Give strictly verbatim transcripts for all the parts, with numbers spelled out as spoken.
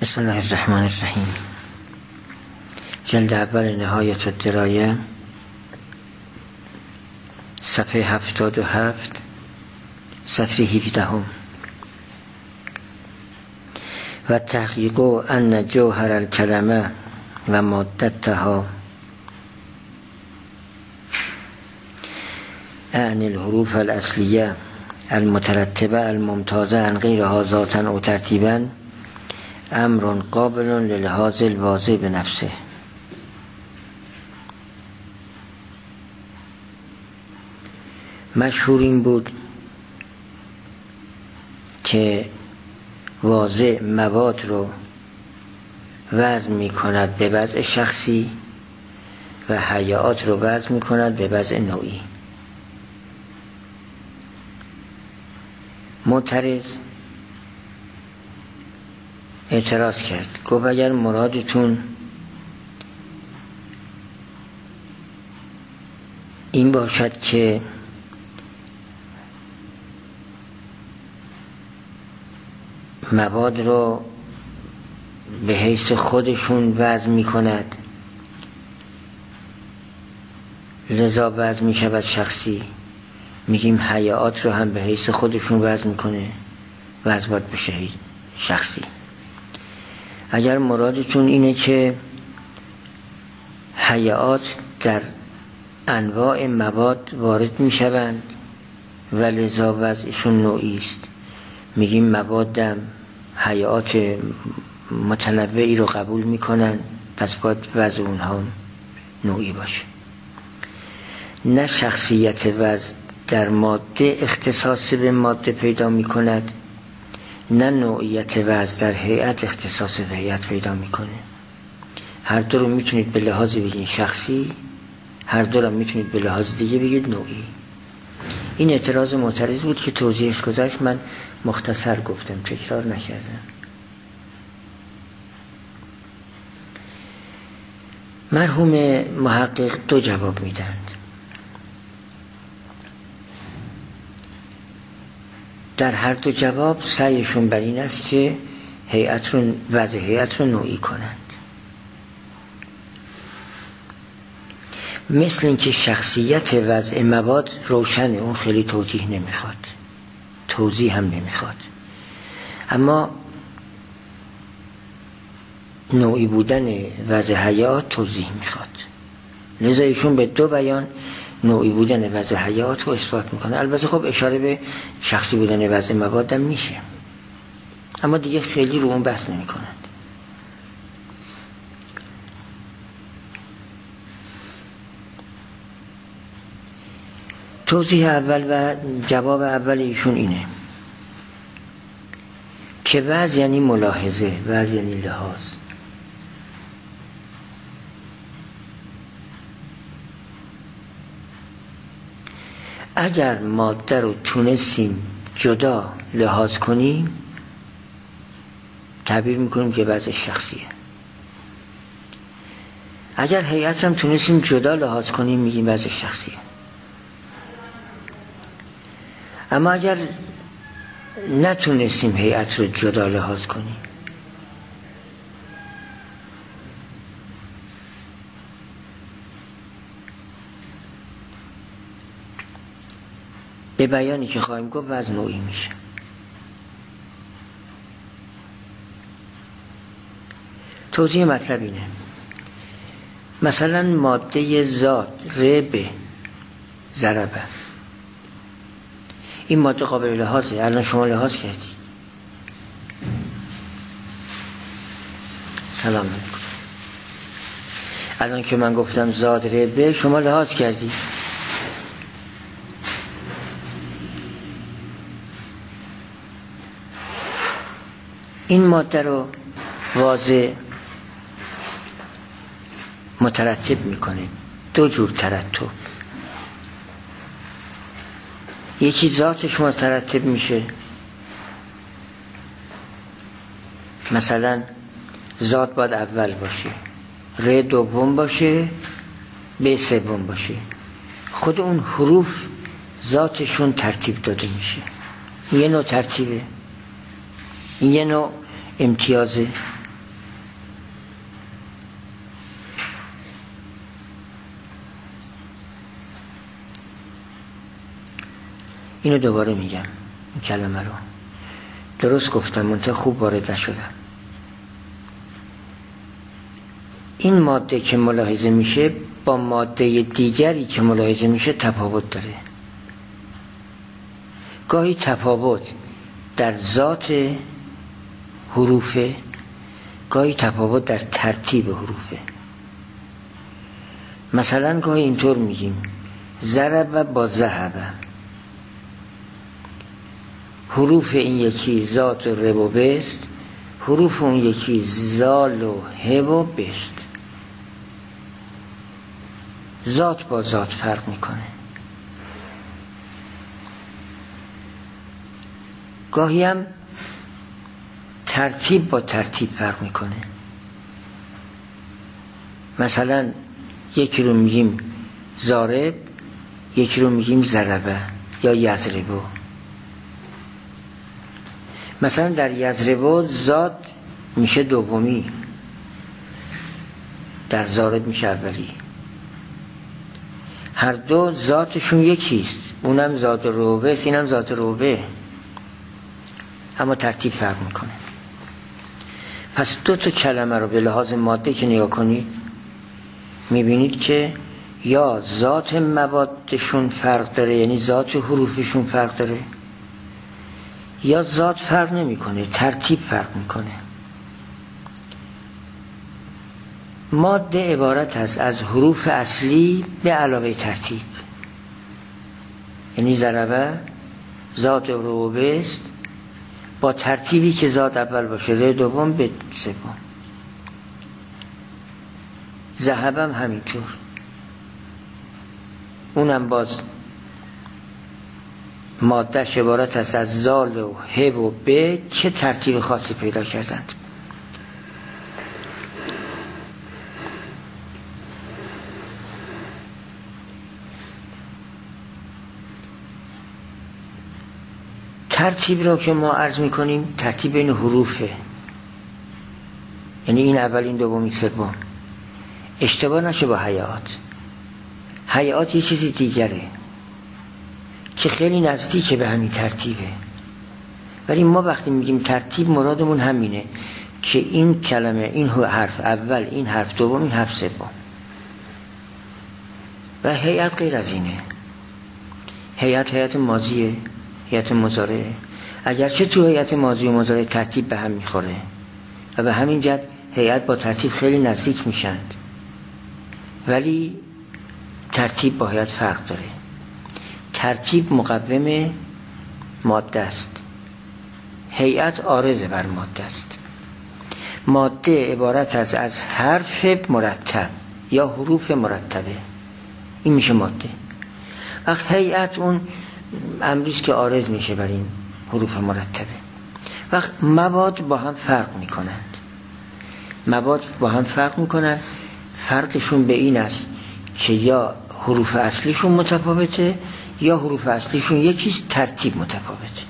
بسم الله الرحمن الرحیم. جلد اول نهایت الدرایه، صفحه هفتاد و هفت، سطر هفدهم. و تحقیق ان جوهر الکلمه و مادتها عن الحروف الاصلیه المترتبه الممتازه عن غیرها ذاتا او ترتیبا امر قابل للحاظ الواضح بنفسه. مشهور این بود که واضح مواد رو وضع می کند به وضع شخصی و هیئات رو وضع می کند به وضع نوعی. معترض اعتراض کرد، گفت اگر مرادتون این باشد که مواد رو به حیث خودشون وضع می کند لذا وضع می شود شخصی، میگیم هیئات رو هم به حیث خودشون وضع می کنه وضع باید بشه شخصی. اگر مرادتون اینه که هیئات در انواع مواد وارد می شوند و لذا وضعشون نوعی است، میگیم موادم هیئات متنوعی رو قبول می کنن، پس باید وضع اونها نوعی باشه. نه شخصیت وضع در ماده اختصاص به ماده پیدا می کند، نه نوعیت وضع در هیئت اختصاص به هیئت پیدا میکنه. هر دو رو میتونید به لحاظ بگید شخصی، هر دو رو میتونید به لحاظ دیگه بگید نوعی. این اعتراض معترض بود که توضیحش گذاشت، من مختصر گفتم، تکرار نکردم. مرحوم محقق دو جواب میدند. در هر دو جواب سعیشون بر این است که هیئت رو وضع هیئت رو نوعی کنند. مثل اینکه شخصیت وضع مواد روشنه، اون خیلی توضیح نمیخواد، توضیح هم نمیخواد، اما نوعی بودن وضع هیئات توضیح میخواد. لذا ایشون به دو بیان نوعی بودن وضع هیئات رو اثبات میکنه. البته خب اشاره به شخصی بودن وضع مواد هم میشه، اما دیگه خیلی رو اون بحث نمی کنند. توضیح اول و جواب اول ایشون اینه که وضع یعنی ملاحظه، وضع یعنی لحاظ. اگر ماده رو تونستیم جدا لحاظ کنیم تعبیر میکنیم که وضع شخصیه. اگر هیئت هم تونستیم جدا لحاظ کنیم میگیم وضع شخصیه. اما اگر نتونستیم هیئت رو جدا لحاظ کنیم به بیانی که خواهیم گفت وضع نوعی میشه. توضیح مطلب اینه، مثلا ماده ذات رب ضربه، این ماده قابل لحاظه، الان شما لحاظ کردید. سلام علیکم. الان که من گفتم ذات رب شما لحاظ کردید. این ماده رو واضح مترتب میکنه، دو جور ترتب. یکی ذاتش مترتب میشه، مثلا ذات باید اول باشه، ر دوم باشه، ب سوم باشه. خود اون حروف ذاتشون ترتیب داده میشه. یه نوع ترتیبه، این یه نوع امتیازه. اینو دوباره میگم، این کلمه رو درست گفتم منتها خوب وارد نشدم. این ماده که ملاحظه میشه با ماده دیگری که ملاحظه میشه تفاوت داره. گاهی تفاوت در ذات حروفه، گاهی تفاوت در ترتیب حروفه. مثلا گاهی اینطور میگیم ضرب با ذهب، حروف این یکی ذات و رب و بست، حروف اون یکی زال و ه و بست. ذات با ذات فرق میکنه. گاهی هم ترتیب با ترتیب فرق میکنه. مثلا یکی رو میگیم ضارب، یکی رو میگیم ضربه یا یضربه. مثلا در یضربه ذات میشه دومی، در ضارب میشه اولی. هر دو ذاتشون یکیست، اونم ذات روبه است اینم ذات روبه، اما ترتیب فرق میکنه. پس دو تا کلمه رو به لحاظ ماده که نگاه کنید میبینید که یا ذات موادشون فرق داره، یعنی ذات حروفشون فرق داره، یا ذات فرق نمیکنه، ترتیب فرق میکنه. ماده عبارت است از حروف اصلی به علاوه ترتیب، یعنی ضربه ذات روبه است با ترتیبی که ذات اول باشه ر دوم به سوم. ذهب هم همینطور، اونم باز مادهش عبارت است از زال و ه و ب که ترتیب خاصی پیدا کردند. ترتیب رو که ما عرض میکنیم ترتیب این حروفه، یعنی این اول این دوم این سوم. اشتباه نشه با هیئات. هیئات یه چیزی دیگره که خیلی نزدیکه به همین ترتیبه، ولی ما وقتی میگیم ترتیب مرادمون همینه که این کلمه، این حرف اول، این حرف دوم، این حرف سوم. و هیئت غیر از اینه. هیئت هیئت ماضیه، هیئت مضارعه. اگرچه تو هیئت ماضی و مضارع ترتیب به هم میخوره و به همین جهت هیئت با ترتیب خیلی نزدیک میشند، ولی ترتیب با هیئت فرق داره. ترتیب مقوم ماده است، هیئت عارض بر ماده است. ماده عبارت است از حرف مرتب یا حروف مرتبه، این میشه ماده. وقت هیئت اون امریست که عارض میشه بر این حروف مرتبه. وقت مواد با هم فرق میکنند، مواد با هم فرق میکنند. فرقشون به این است که یا حروف اصلیشون متفاوته یا حروف اصلیشون یکیست، ترتیب متفاوته.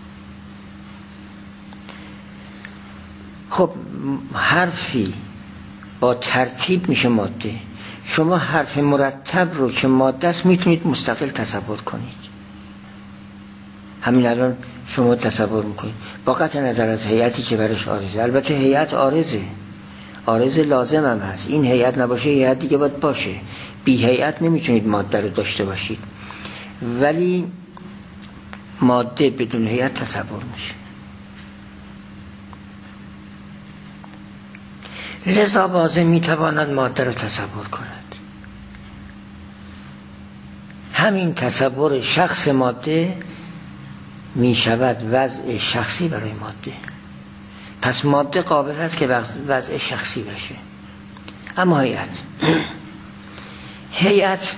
خب حرفی با ترتیب میشه ماده. شما حرف مرتب رو که ماده است میتونید مستقل تصور کنید. همین الان شما تصور میکنید با قطع نظر از هیئتی که برش عارضه. البته هیئت عارضه، عارض لازم هم هست. این هیئت نباشه هیئت دیگه باید باشه. بی هیئت نمیتونید ماده رو داشته باشید، ولی ماده بدون هیئت تصور میشه. لذا بازه میتواند ماده رو تصور کند. همین تصور شخص ماده میشود وضع شخصی برای ماده. پس ماده قابل است که وضع شخصی بشه. اما هیئت هیئت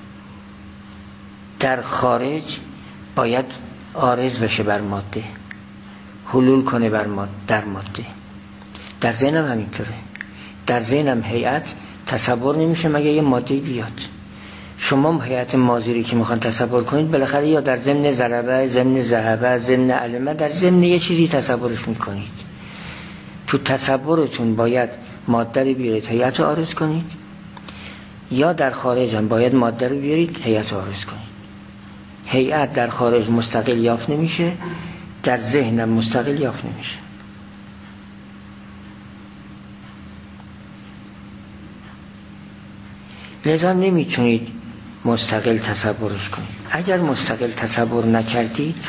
در خارج باید عارض بشه بر ماده، حلول کنه بر ماده، در ماده. در ذهنم همینطوره. در ذهنم هیئت تصور نمیشه مگه یه ماده بیاد. شما هیئت ماضی رو که میخوان تصور کنید بالاخره یا در ضمن ضربه، ضمن ذهبه، ضمن علمه، در ضمن یه چیزی تصورش میکنید. تو تصورتون باید ماده رو بیارید هیئت رو عارض کنید، یا در خارج هم باید ماده رو بیارید هیئت رو عارض کنید. هیئت در خارج مستقل یافت نمیشه، در ذهنم مستقل یافت نمیشه. لذا نمیتونید مستقل تصورش کنید. اگر مستقل تصور نکردید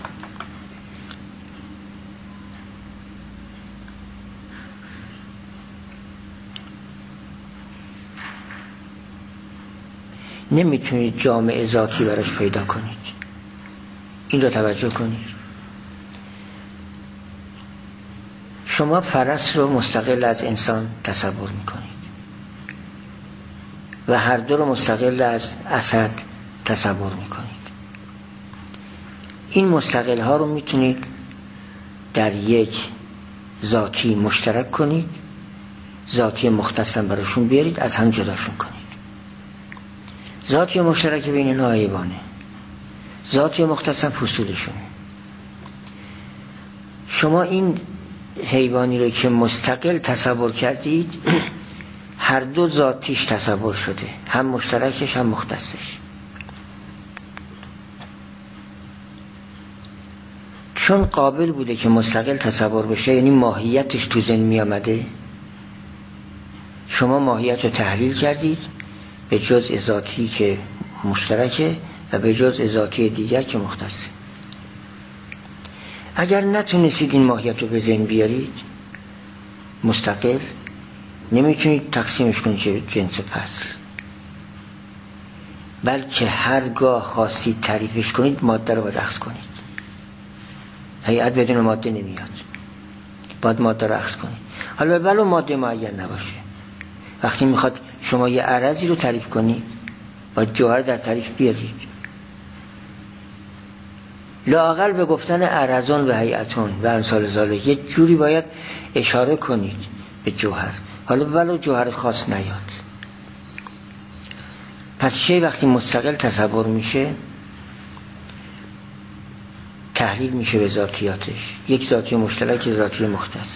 نمیتونید جامعه ذاتی براش پیدا کنید. این رو توجه کنید. شما فرس رو مستقل از انسان تصور میکنید و هر دو رو مستقل از اسد تصور میکنید. این مستقل ها رو میتونید در یک ذاتی مشترک کنید، ذاتی مختصم براشون بیارید، از هم جداشون کنید. ذاتی مشترک بین اینا حیوانه، ذاتی مختصم فصولشون. شما این حیوانی رو که مستقل تصور کردید هر دو ذاتیش تصور شده، هم مشترکش هم مختصش. چون قابل بوده که مستقل تصور بشه، یعنی ماهیتش تو ذهن می آمده، شما ماهیت رو تحلیل کردید به جزء ذاتی که مشترکه و به جزء ذاتی دیگر که مختصه. اگر نتونستید این ماهیت رو به ذهن بیارید مستقل، نمیتونید تقسیمش کنید چه جنس فصل، بلکه هرگاه خواستید تعریفش کنید ماده رو باید اخذ کنید. هیئت بدون ماده نمیاد، باید ماده رو اخذ کنید. حالا ولو ماده معین نباشه، وقتی میخواد شما یه عرضی رو تعریف کنید باید جوهر در تعریف بیارید. لااقل به گفتن عرضون و هیئتون و امثال ذالک یه جوری باید اشاره کنید به جوهر، حالا ولو جوهر خاص نیاد. پس شی وقتی مستقل تصور میشه تحلیل میشه به ذاتیاتش، یک ذاتی مشترک، یک ذاتی مختص.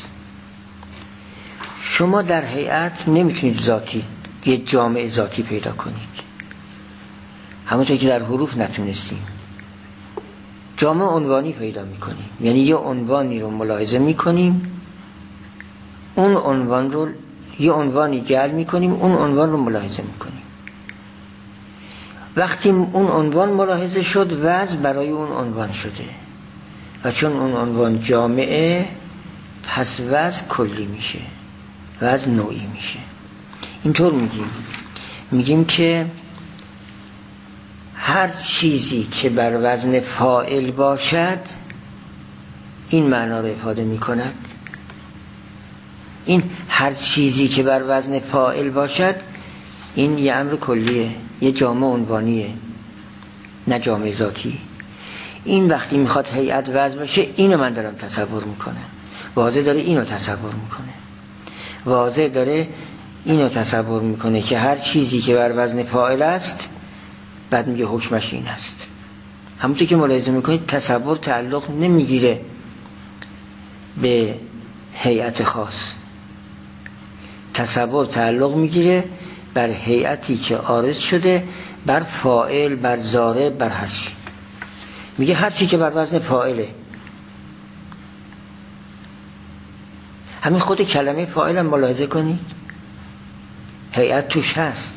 شما در هیئت نمیتونید ذاتی یه جامعه ذاتی پیدا کنید، همونطور که در حروف نتونستیم. جامعه عنوانی پیدا میکنیم، یعنی یه عنوانی رو ملاحظه میکنیم، اون عنوان رو یه عنوانی جعل میکنیم، اون عنوان رو ملاحظه میکنیم. وقتی اون عنوان ملاحظه شد وضع برای اون عنوان شده و چون اون عنوان جامعه پس وضع کلی میشه، وضع نوعی میشه. اینطور میگیم میگیم که هر چیزی که بر وزن فاعل باشد این معنا رو افاده میکند. این هر چیزی که بر وزن فاعل باشد این یه امر کلیه، یه جامعه عنوانیه، نه جامعه ذاتی. این وقتی میخواد هیئت وضع باشه اینو من دارم تصور میکنم، واضح داره اینو تصور میکنه، واضح داره اینو تصور میکنه که هر چیزی که بر وزن فاعل است بعد میگه حکمش این است. همونطور که ملاحظه میکنید تصور تعلق نمیگیره به هیئت خاص، تصور تعلق میگیره بر هیئتی که عارض شده بر فاعل، بر ضارب، بر هر چی. میگه هر چی که بر وزن فاعله. همین خود کلمه فاعل هم ملاحظه کنید، هیئت توش هست.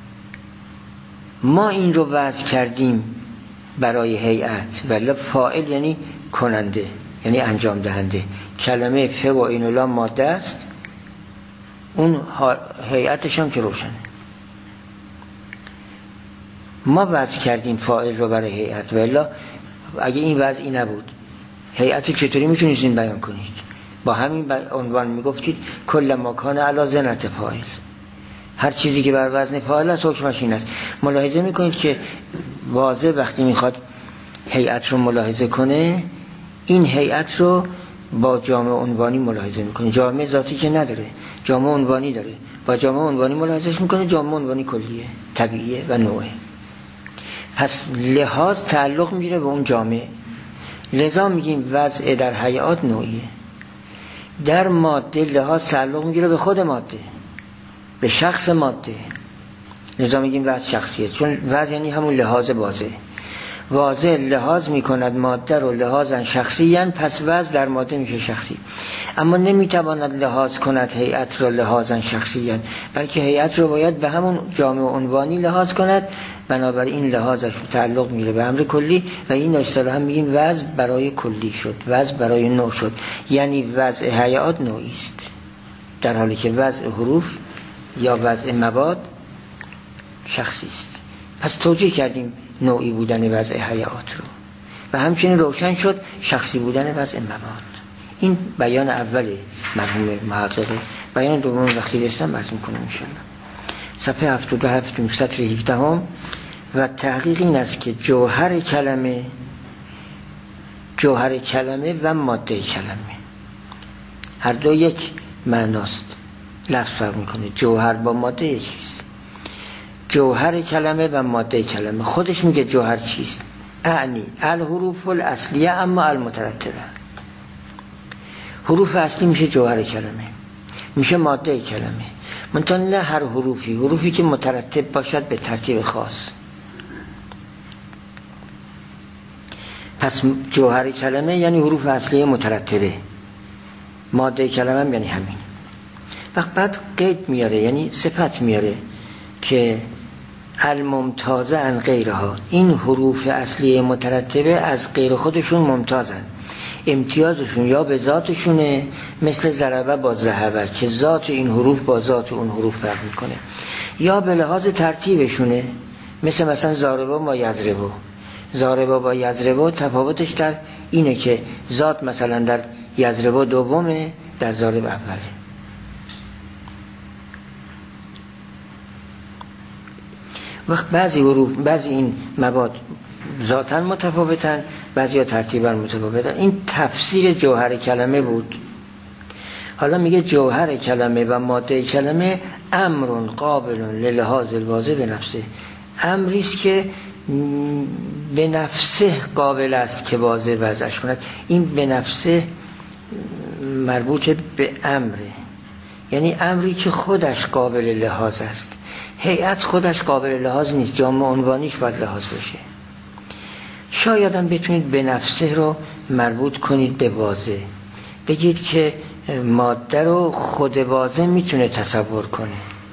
ما این رو وضع کردیم برای هیئت، ولی فاعل یعنی کننده، یعنی انجام دهنده. کلمه ف و این لام ماده است، اون هیئتش هم که روشنه. ما وضع کردیم فاعل رو برای هیئت، ولی اگه این وضعی نبود هیئت رو چطوری میتونید این بیان کنید؟ با همین عنوان میگفتید کل ما کان علی زنت فاعل، هر چیزی که بر وزن فاعل است حکمش این است. ملاحظه میکنید که واضح وقتی میخواد هیئت رو ملاحظه کنه این هیئت رو با جامعه عنوانی ملاحظه میکنه. جامعه ذاتی که نداره، جامعه عنوانی داره، با جامعه عنوانی ملاحظهش میکنه. جامعه عنوانی کلیه، طبیعیه و نوعه. پس لحاظ تعلق میگیره به اون جامعه. لذا میگیم وضع در هیئات نوعیه. در ماده لحاظ تعلق میگیره به خود ماده، به شخص ماده. لذا میگیم وضع شخصیه، چون وضع یعنی همون لحاظ بازه. واضح لحاظ میکند ماده رو لحاظا شخصیاً، پس وضع در ماده میشه شخصی. اما نمیتواند لحاظ کند هیئت رو لحاظا شخصیاً، بلکه هیئت رو باید به همون جامع عنوانی لحاظ کند. بنابراین لحاظش تعلق میره به امر کلی و این اصطلاحاً میگیم وضع برای کلی شد، وضع برای نوع شد. یعنی وضع هیئات نوعی است، در حالی که وضع حروف یا وضع مواد شخصی است. پس توجیه کردیم نوعی بودن وضع هیئات رو و همچنین روشن شد شخصی بودن وضع مواد. این بیان اول مرحوم محققه. بیان دوم و خیرستان عرض می‌کنم ان شاء الله. صفحه هفتاد و هفت سطر هفده هم. و تحقیق این است که جوهر کلمه جوهر کلمه و ماده کلمه هر دو یک معناست، لفظ فرق میکنه. جوهر با ماده یکیست. جوهر کلمه و ماده کلمه خودش میگه جوهر چیست؟ اعنی الحروف الاصلیه اما المترتبه. حروف اصلی میشه جوهر کلمه، میشه ماده کلمه. منتها نه هر حروفی، حروفی که مترتب باشد به ترتیب خاص. پس جوهر کلمه یعنی حروف اصلیه مترتبه، ماده کلمه هم یعنی همین. وقت بعد قید میاره، یعنی صفت میاره که الممتازه عن غیرها، این حروف اصلی مترتبه از غیر خودشون ممتازن. امتیازشون یا به ذاتشونه، مثل ضربه با ذهبه که ذات این حروف با ذات اون حروف فرق میکنه، یا به لحاظ ترتیبشونه، مثل مثلا ضاربه با یضربه. ضاربه با یضربه تفاوتش در اینه که ذات مثلا در یضربه دومه، در ضاربه اوله. وقت بعضی حروف، بعضی این مواد ذاتاً متفاوتن، بعضی ها ترتیباً متفاوتن. این تفسیر جوهر کلمه بود. حالا میگه جوهر کلمه و ماده کلمه امر قابل للحاظ الواضح به نفسه. امریست که به نفسه قابل است که واضح وضعش کند. این به نفسه مربوط به امره، یعنی امری که خودش قابل لحاظ است. هیئت خودش قابل لحاظ نیست، جامع عنوانیش باید لحاظ بشه. شاید هم بتونید به نفسه رو مربوط کنید به واضح، بگید که ماده رو خود واضح میتونه تصور کنه،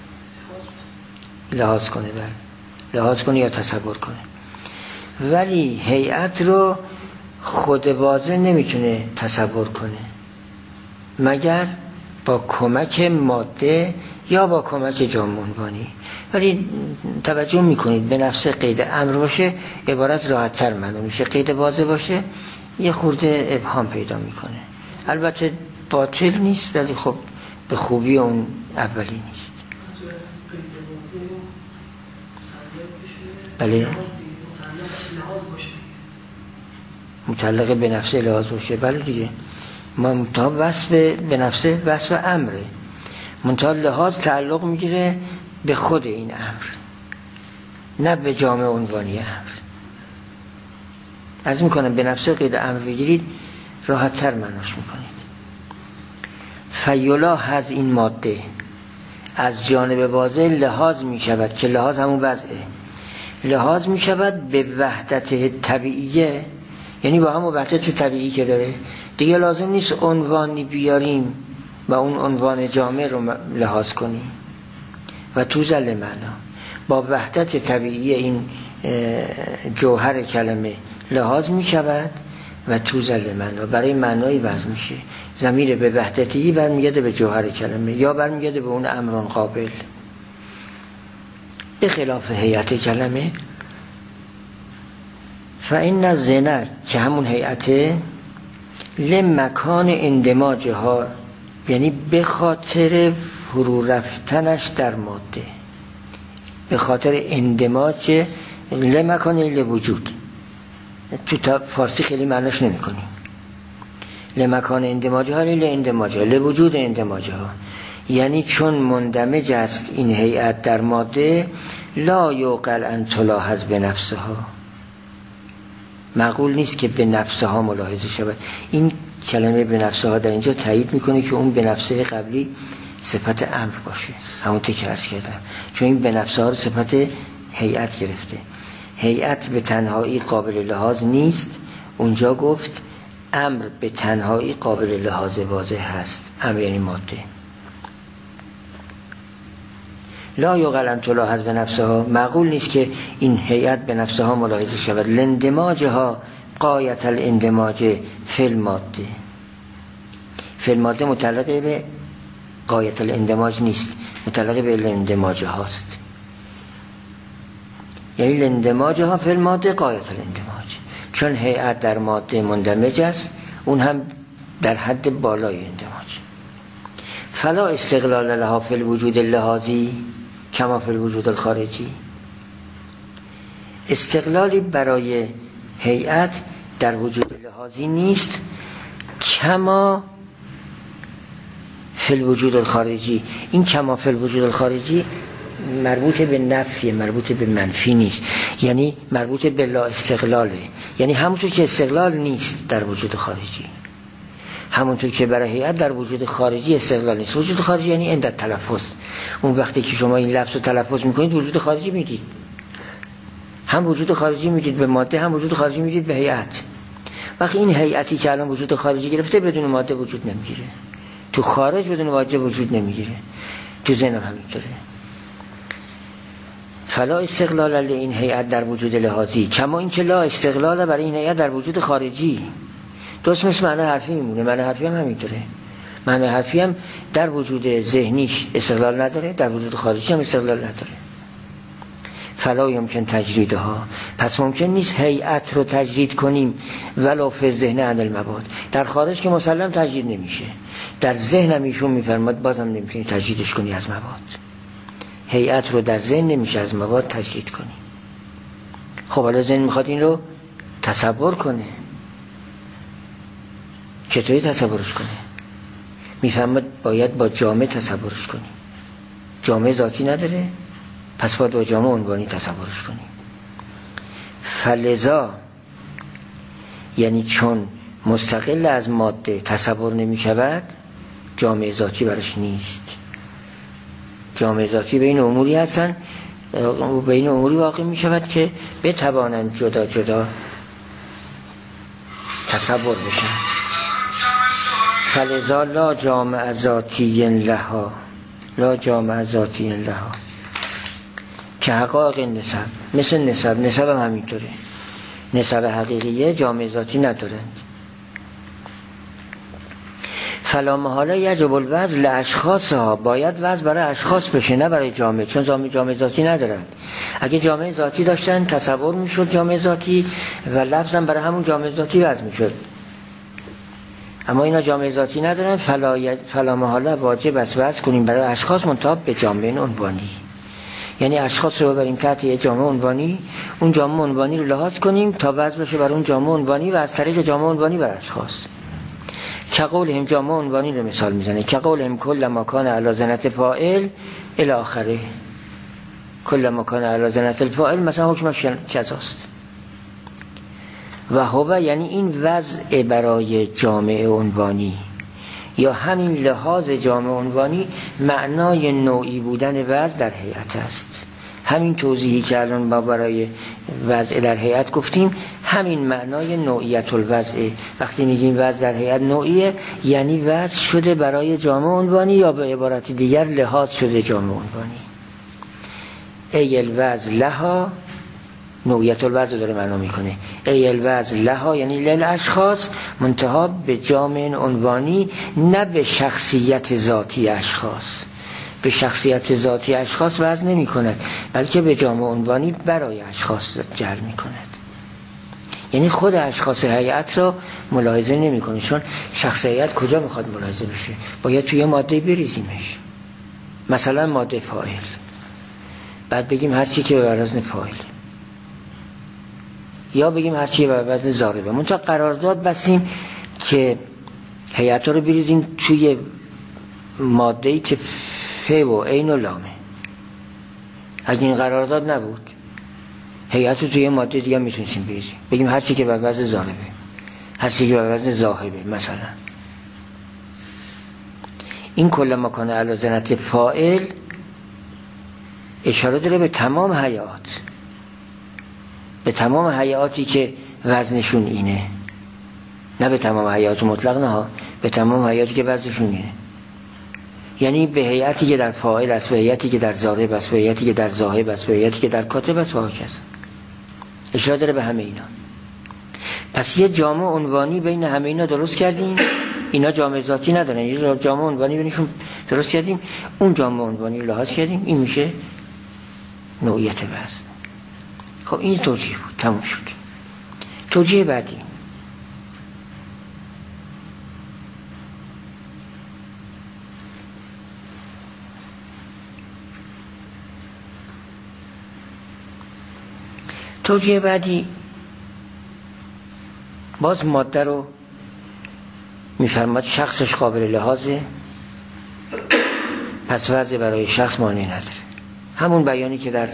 لحاظ کنه، بله لحاظ کنه یا تصور کنه، ولی هیئت رو خود واضح نمیتونه تصور کنه مگر با کمک ماده یا با کمک جامع عنوانی. ولی توجه میکنید به نفس قید امر باشه عبارت راحت تر معلوم میشه، قید واضح باشه یه خورده ابهام پیدا میکنه. البته باطل نیست ولی خب به خوبی اون اولی نیست. بله متعلق به نفسه لحاظ باشه، بله دیگه. ما منتها وصف به نفسه وصف امره، منتها لحاظ تعلق میگیره به خود این امر، نه به جامع عنوانی امر. از میکنم به نفسه قید امر بگیرید راحت تر معناش میکنید. فیولا از این ماده از جانب واضح لحاظ میشود که لحاظ همون وضعه، لحاظ میشود به وحدت طبیعیه، یعنی با همون وحدت طبیعی که داره دیگه لازم نیست عنوانی بیاریم و اون عنوان جامع رو لحاظ کنیم. و تو زل معنا با وحدت طبیعی این جوهر کلمه لحاظ می شود و تو زل معنا برای معنایی وضع میشه. ضمیر به وحدتی برمیگرده به جوهر کلمه یا برمیگرده به اون امران قابل. به خلاف هیئت کلمه فإن الزنا که همون هیئته لمکان اندماجها، یعنی به خاطر فرو رفتنش در ماده، به خاطر اندماج لمکان لوجود. تو تا فارسی خیلی معناش نمی کنیم. لمکان اندماجها ل اندماجها لوجود اندماجها، یعنی چون مندمج است این هیئت در ماده لا یوقل ان تلاحظ به نفسها، معقول نیست که به نفسها ملاحظه شود. این کلمه به نفسها در اینجا تایید میکنه که اون به نفسه قبلی صفت امر باشه، همون که عرض کردم، چون این به نفسها رو صفت هیئت گرفته. هیئت به تنهایی قابل لحاظ نیست، اونجا گفت امر به تنهایی قابل لحاظ واضح هست. امر یعنی ماده. لا یقل ان تلاحظ به نفسها، معقول نیست که این هیئت به نفسها ملاحظه شود. لاندماجها غایت الاندماج فی الماده. فی الماده متعلق به غایت الاندماج نیست، متعلق به الاندماج هاست. یعنی الاندماج ها فی الماده غایت الاندماج، چون هیئت در ماده مندمج است، اون هم در حد بالای اندماج. فلا استقلال لها فی الوجود اللحاظی کما فی الوجود الخارجی. استقلالی برای هیئت در وجود لحاظی نیست کما فی الوجود الخارجی. این کما فی الوجود الخارجی مربوط به نفی، مربوط به منفی نیست، یعنی مربوط به لا استقلاله. یعنی همونطور که استقلال نیست در وجود خارجی، همونطور که برای هیئت در وجود خارجی استقلال نیست. وجود خارجی یعنی عند تلفظ. اون وقتی که شما این لفظ رو تلفظ میکنید وجود خارجی میدید، هم وجود خارجی میدید به ماده، هم وجود خارجی میدید به هیئت. وقتی این هیئتی که الان وجود خارجی گرفته بدون ماده وجود نمیگیره، تو خارج بدون واجه وجود نمیگیره، تو ذهن هم همینطوره. فلا استقلال این هیئت در وجود لحاظی کما این که لا استقلال برای این هیئت در وجود خارجی. درست مثل معنی حرفی میمونه. معنی حرفی هم همینطوره. معنی حرفی هم در وجود ذهنیش استقلال نداره، در وجود خارجی هم استقلال نداره. فلا یمکن تجریدها، پس ممکن نیست هیئت رو تجرید کنیم ولو فی ذهن عن المباد. در خارج که مسلم تجرید نمیشه، در ذهن هم ایشون میفرماد بازم نمیتونی تجریدش کنی از مباد. هیئت رو در ذهن نمیشه از مباد تجرید کنی. خب حالا ذهن میخواد این رو تصور کنه، چطوری تصورش کنه؟ میفهمد باید با جامعه تصورش کنی. جامعه ذاتی نداره، پس باید با جامعه عنوانی تصورش کنی. فلذا یعنی چون مستقل از ماده تصور نمی شود، جامعه ذاتی برش نیست. جامعه ذاتی بین اموری هستن، بین اموری واقع می شود که بتوانند جدا جدا تصور بشن. فلذا لا جامعه ذاتی لها، لا جامعه ذاتی لها که حقایق نسب، مثل نسب، نسب هم همینطوره. نسب حقیقیه جامعه ذاتی ندارند. فلا محاله یجب الوضع لاشخاصها، باید وضع برای اشخاص بشه نه برای جامعه، چون جامعه جامعه ذاتی ندارند. اگه جامعه ذاتی داشتن تصور میشد جامعه ذاتی و لفظم برای همون جامعه ذاتی وضع میشد، اما اینا جامعه ذاتی ندارن. فلا, ی... فلا محاله واجب است وضع کنیم برای اشخاص منتها به جامعه عنوانی. یعنی اشخاص رو بریم تحت یه جامعه عنوانی، اون جامعه عنوانی رو لحاظ کنیم تا وضع بشه برای اون جامعه عنوانی و از طریق جامعه عنوانی برای اشخاص. که قولهم جامعه عنوانی رو مثال میزنه، که قولهم کل ما کان علی زنت فاعل الی آخره. کل ما کان علی زنت الفاعل مثلا حکمش کذاست. و هو یعنی این وضع برای جامعه عنوانی یا همین لحاظ جامعه عنوانی معنای نوعی بودن وضع در هیئت است. همین توضیحی که الان ما برای وضع در هیئت گفتیم همین معنای نوعیت الوضع. وقتی میگیم وضع در هیئت نوعیه یعنی وضع شده برای جامعه عنوانی یا به عبارت دیگر لحاظ شده جامعه عنوانی. ای الوضع لها، نوعیت الوضع داره معنا میکنه. ای الوضع لها یعنی لیل اشخاص منتها به جامعه عنوانی، نه به شخصیت ذاتی اشخاص. به شخصیت ذاتی اشخاص وضع نمی کند بلکه به جامعه عنوانی برای اشخاص جعل می کند. یعنی خود اشخاص هیئت را ملاحظه نمی کنه، چون شخص هیئت کجا میخواد ملاحظه بشه؟ باید توی ماده بریزیمش، مثلا ماده فاعل، بعد بگیم هر چی که به وزن فاعل، یا بگیم هر چی به وزن ضاربه. منتها قرارداد بستیم که هیئت رو بریزیم توی ماده‌ای که ف و عین و لامه. اگه این قرارداد نبود هیئت رو توی ماده دیگه میتونستیم بریزیم، بگیم هر چی که به وزن ضاربه، هر چی که به وزن ذاهبه مثلا. این کل ما کان علی زنت فاعل اشاره داره به تمام هیئات. به تمام هیئاتی که وزنشون اینه، نه به تمام هیئات مطلق، نه، به تمام هیئاتی که وزنشون اینه. یعنی به هیئتی که در فاعل است، به هیئتی که در ضارب است، به هیئتی که در ذاهب است، به هیئتی که در کاتب است و هکذا. اشاره داره به همه اینا. پس یه جامع عنوانی بین همه اینا درست کردیم. اینا جامع ذاتی ندارن، یه جامع عنوانی بینشون درست کردیم، اون جامع عنوانی رو لحاظ کردیم، این میشه نوعیت وزن. خب این توجیه بود، تموم شد. توجیه بعدی، توجیه بعدی باز ماده رو میفرماد شخصش قابل لحاظه، پس وضع برای شخص مانع نداره. همون بیانی که در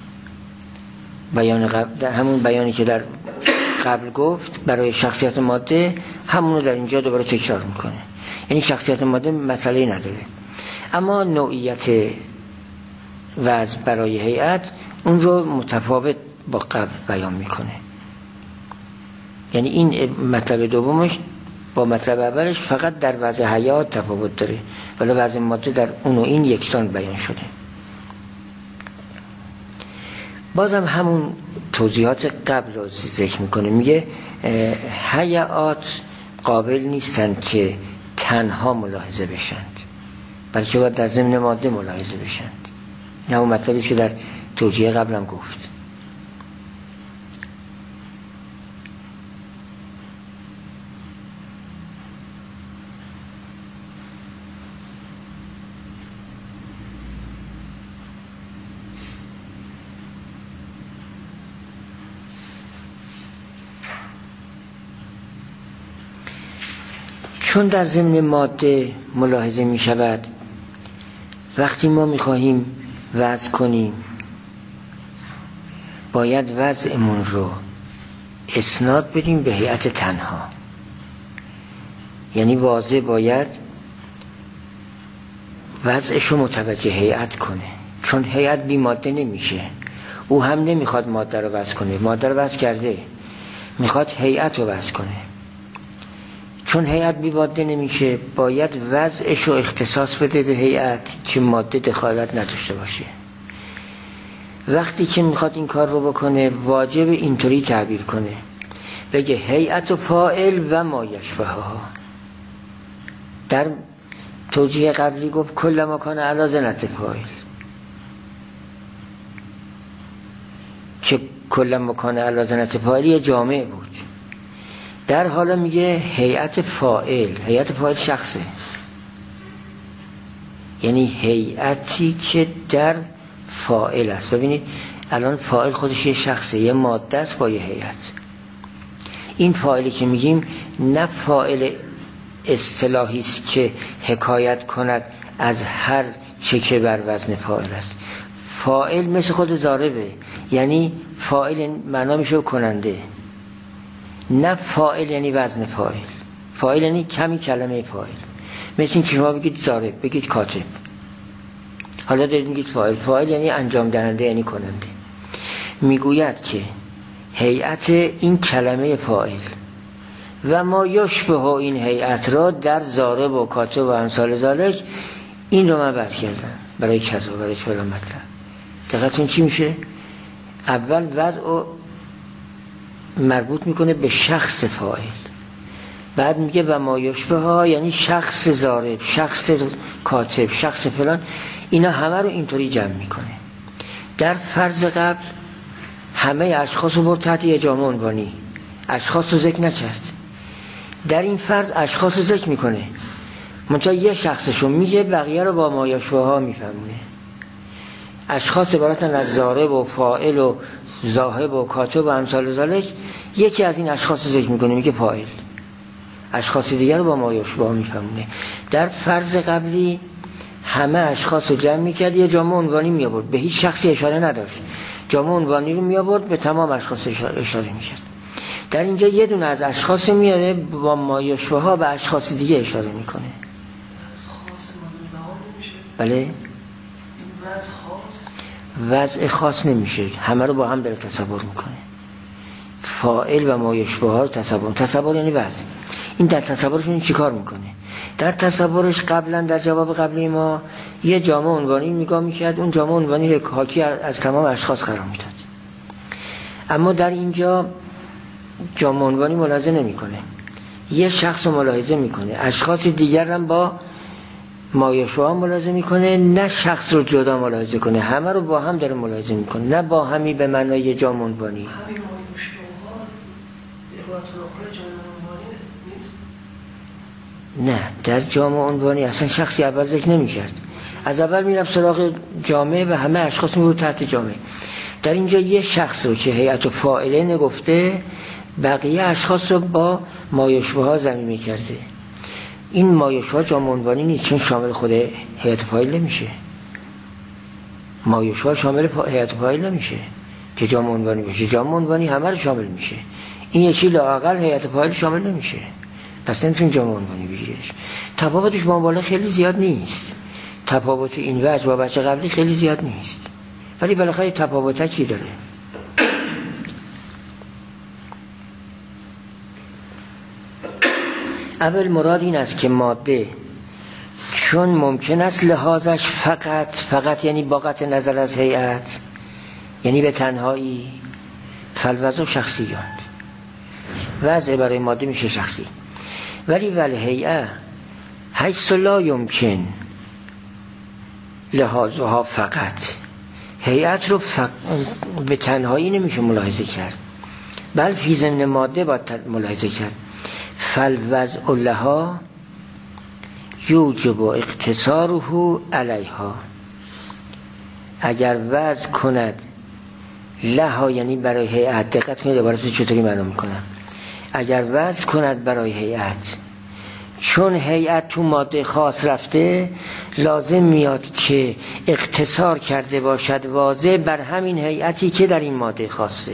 بیان قبل همون بیانی که در قبل گفت برای شخصیت ماده، همون رو در اینجا دوباره تکرار میکنه. یعنی شخصیت ماده مسئله نداره، اما نوعیت وضع برای هیئت اون رو متفاوت با قبل بیان میکنه. یعنی این مطلب دومش با مطلب اولش فقط در وضع حیات تفاوت داره، ولی وضع ماده در اون و این یکسان بیان شده. بازم همون توضیحات قبل رو ذکر میکنه، میگه حیات قابل نیستند که تنها ملاحظه بشند، بلکه باید در ضمن ماده ملاحظه بشند. نه اون مطلبی است که در توجیه قبلم گفت. چون در ضمن ماده ملاحظه می شود، وقتی ما می خواهیم وضع کنیم باید وضعمون رو اسناد بدیم به هیئت تنها. یعنی واضح باید وضعش رو متوجه هیئت کنه، چون هیئت بی ماده نمیشه. او هم نمیخواد ماده رو وضع کنه، ماده رو وضع کرده، میخواد هیئت رو وضع کنه. چون هیئت بی ماده نمیشه، باید وضعش رو اختصاص بده به هیئت که ماده دخالت نداشته باشه. وقتی که میخواد این کار رو بکنه، واجب اینطوری تعبیر کنه، بگه هیئت و فاعل و ما یشبهها. در توجیه قبلی گفت کل ما کان علی زنت فاعل، که کل ما کان علی زنت فاعل یه جامع بود. در حالا میگه هیئت فاعل، هیئت فاعل شخصه، یعنی هیئتی که در فاعل است. ببینید الان فاعل خودش یه شخصه، یه ماده است با یه هیئت. این فاعلی که میگیم نه فاعل اصطلاحی است که حکایت کند از هر چه که بر وزن فاعل است. فاعل مثل خود ضاربه، یعنی فاعل معنا میشه کننده. نه فاعل یعنی وزن فاعل، فاعل یعنی کمی کلمه فاعل. مثل این که شما بگید ضارب، بگید کاتب، حالا دارید میگید فاعل. فاعل یعنی انجام دهنده، یعنی کننده. میگوید که هیئت این کلمه فاعل و ما یشبه این هیئت را در ضارب و کاتب و امثال ذالک، این رو من بحث کردم برای کذا، برای فلان مطلب. دقیقتون چی میشه؟ اول وضع و مربوط میکنه به شخص فاعل، بعد میگه و ما یشبه ها یعنی شخص ضارب، شخص کاتب، شخص فلان. اینا همه رو اینطوری جمع میکنه. در فرض قبل همه اشخاص رو برد تحت یه جامع عنوانی، اشخاص رو ذکر نکرد. در این فرض اشخاص رو ذکر میکنه، منتها یه شخصشون میگه، بقیه رو با ما یشبه ها میفهمونه. اشخاص عبارتن از ضارب و فاعل و ذاهب و کاتب و امثال ذالک. یکی از این اشخاص رو ذکر میکنه، میگه فاعل. اشخاص دیگر رو با ما یشبه ها میفهمونه. در فرض قبلی همه اشخاص رو جمع میکرد، یه جامع عنوانی میآورد، به هیچ شخصی اشاره نداشت، جامع عنوانی رو میآورد، به تمام اشخاص اشاره میکرد. در اینجا یه دونه از اشخاص میاره، با ما یشبه ها به اشخاص دیگه اشاره میکنه. بله، وضع خاص نمیشه، همه رو با هم داره تصور میکنه. فاعل و ما یشبه ها تصور. تصور یعنی وضع. این در تصورش چی کار میکنه؟ در تصورش قبلا در جواب قبلی ما یه جامعه عنوانی نگاه میکرد، اون جامعه عنوانی رو حاکی از تمام اشخاص قرار میداد. اما در اینجا جامعه عنوانی ملاحظه نمیکنه، یه شخص رو ملاحظه میکنه، اشخاص دیگر هم با ما یشبه ها ملاحظه میکنه، نه شخص رو جدا ملاحظه کنه، همه رو با هم داره ملاحظه میکنه، نه با همی به معنای جامعه عنوانی. نه، در جامعه عنوانی اصلا شخصی اول ذکر نمی کرد، از اول می رفت سراغ جامعه و همه اشخاص می بود تحت جامعه. در اینجا یه شخص رو که هیئت و فاعله نگفته، بقیه اشخاص رو با ما یشبه ها ضمیمی کرده. این ما یشبه ها جامعه عنوانی نیست، چون شامل خود هیئت فاعل نمیشه. ما یشبه ها شامل هیئت فاعل نمیشه که جامعه عنوانی باشه. جامعه عنوانی همه رو شامل میشه، این یکی لااقل هیئت فاعل شامل نمیشه، پس نمیتونیم جامعه عنوانی بگیریش. تفاوتش با بالا خیلی زیاد نیست، تفاوت این وجه با بچه قبلی خیلی زیاد نیست، ولی بالاخره تفاوتکی داره. اول مراد این است که ماده چون ممکن است لحاظش فقط فقط یعنی با قطع نظر از هیئت، یعنی به تنهایی، فالوضع شخصیات، وضع برای ماده میشه شخصی. ولی ولی هیئه حیث لا یمکن لحاظها فقط، هیئت رو فق... به تنهایی نمیشه ملاحظه کرد، بل فی ضمن ماده باید ملاحظه کرد. فالوضع لها یوجب اقتصاره علیها، اگر وضع کند لها یعنی برای هیئت، دقت کنید عبارت چطوری معلوم میکنم، اگر وضع کند برای هیئت، چون هیئت تو ماده خاص رفته، لازم میاد که اقتصار کرده باشد واضح بر همین هیئتی که در این ماده خاصه.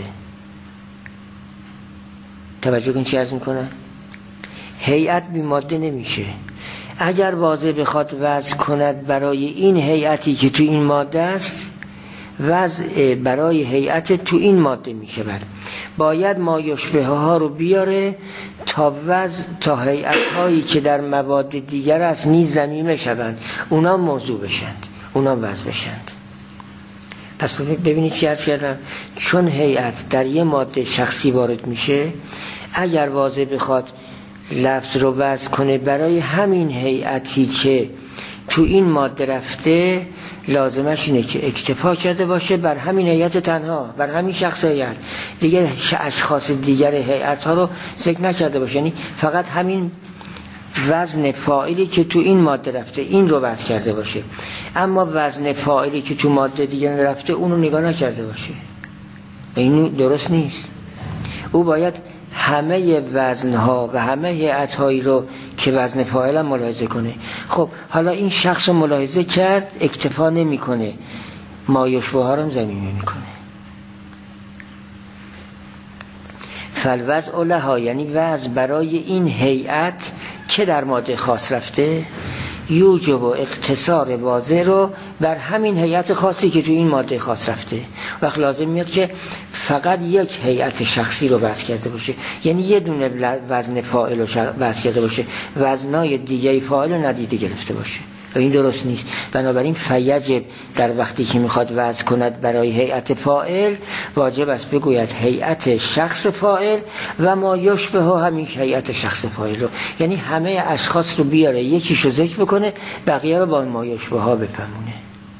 توجه کن چی عرض میکنم؟ هیئت بی ماده نمیشه. اگر واضح بخواد وضع کند برای این هیئتی که تو این ماده است، وضع برای هیئت تو این ماده میشه. بعد باید ما یشبه ها رو بیاره تا وضع تا هیئت هایی که در مواد دیگر است نیز ضمیمه شوند، اونا موضوع بشند، اونا وضع بشند. پس ببینید چی عرض کردم، چون هیئت در یه ماده شخصی وارد میشه، اگر واضح بخواد لفظ رو وضع کنه برای همین هیئتی که تو این ماده رفته، لازمش اینه که اکتفا کرده باشه بر همین هیئت تنها، بر همین شخص هیئت، دیگه اشخاص دیگر هیئت ها رو ذکر نکرده باشه، یعنی فقط همین وزن فاعلی که تو این ماده رفته این رو وضع کرده باشه. اما وزن فاعلی که تو ماده دیگه رفته اون رو نگاه نکرده باشه، این درست نیست. او باید همه وزنها و همه هیئت‌هایی رو که وزن فاعل هم ملاحظه کنه. خب حالا این شخص رو ملاحظه کرد، اکتفا نمی کنه، ما یشبه ها رو هم ضمیمه میکنه. فالوضع لها یعنی وضع برای این هیئت که در ماده خاص رفته، یوجب و اقتصار واضح رو بر همین هیئت خاصی که تو این ماده خاص رفته. وقت لازم میاد که فقط یک هیئت شخصی رو وضع کرده باشه، یعنی یه دونه وزن فاعل رو وضع کرده باشه، وزنای دیگه فاعل رو ندیده گرفته باشه، و این درست نیست. بنابراین فیجب در وقتی که میخواد وضع کند برای هیئت فاعل، واجب است بگوید هیئت شخص فاعل و ما یشبه ها همین هیئت شخص فاعل رو، یعنی همه اشخاص رو بیاره یکیشو ذکر بکنه، بقیه رو با ما یشبه ها بپمونه.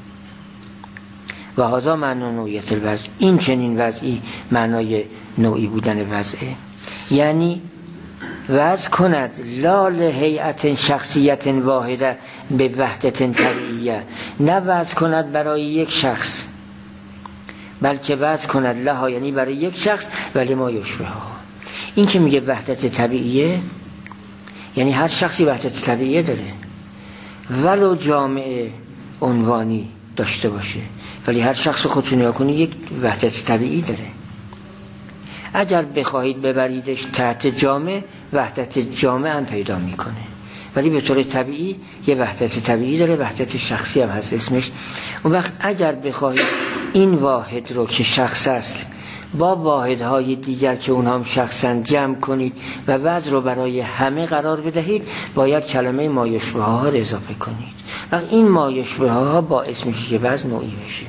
و هذا معنی نوعیت الوضع، این چنین وضعی معنای نوعی بودن وضعه، یعنی وضع کند لا لهیئت شخصیت واحده به وحدت طبیعیه، نه وضع کند برای یک شخص، بلکه وضع کند لها یعنی برای یک شخص ولی ما یشبه ها. این که میگه وحدت طبیعیه یعنی هر شخصی وحدت طبیعیه داره، ولو جامعه عنوانی داشته باشه، ولی هر شخص خودشون نگاه کنی یک وحدت طبیعی داره. اگر بخواهید ببریدش تحت جامعه، وحدت جامعه هم پیدا میکنه، ولی به طور طبیعی یه وحدت طبیعی داره، وحدت شخصی هم هست اسمش. اون وقت اگر بخواهید این واحد رو که شخص است با واحدهای دیگر که اونها هم شخصا جمع کنید و وزن رو برای همه قرار بدهید، باید کلمه ما یشبه ها رو اضافه کنید و این ما یشبه ها باعث میشه که وزن نوعی بشه.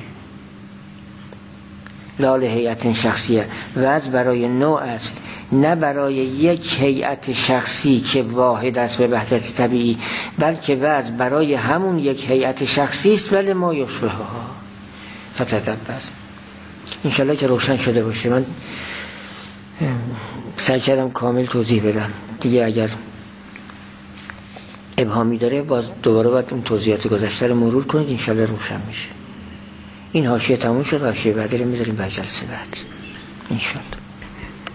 لال هیئت شخصیه، وزن برای نوع است، نه برای یک هیئت شخصی که واحد است به وحدت طبیعی، بلکه وزن برای همون یک هیئت شخصی است ولی ما یشبه ها. فتدبر. انشالله که روشن شده باشه. من سعی کردم کامل توضیح بدم دیگه، اگر ابهامی داره باز دوباره باید اون توضیحات گذشته رو مرور کنید، انشالله روشن میشه. این حاشیه تموم شد، حاشیه بعدی رو میذاریم برای جلسه بعد انشالله.